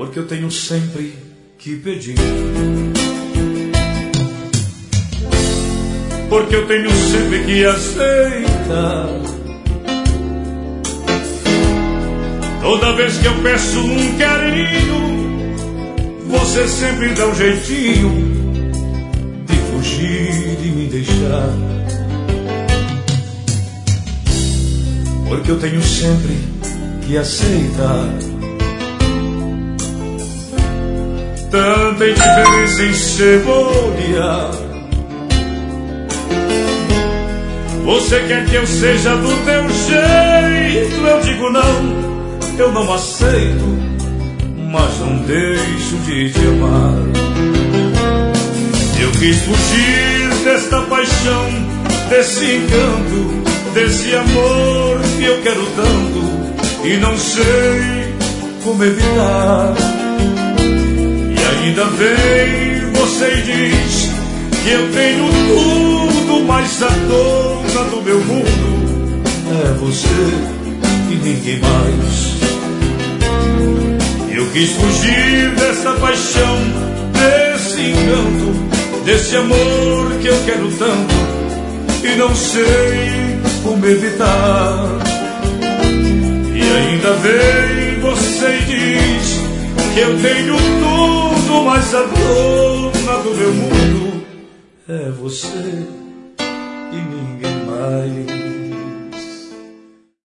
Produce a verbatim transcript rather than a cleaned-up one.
porque eu tenho sempre que pedir. Porque eu tenho sempre que aceitar. Toda vez que eu peço um carinho, você sempre dá um jeitinho de fugir e me deixar. Porque eu tenho sempre que aceitar. Tanta indiferença em cebola. Você quer que eu seja do teu jeito? Eu digo não, eu não aceito, mas não deixo de te amar. Eu quis fugir desta paixão, desse encanto, desse amor que eu quero tanto e não sei como evitar. E ainda vem você e diz que eu tenho tudo, mas a dona do meu mundo é você e ninguém mais. Eu quis fugir dessa paixão, desse encanto, desse amor que eu quero tanto e não sei como evitar. E ainda vem você e diz que eu tenho tudo, mas a dona do meu mundo é você e ninguém mais.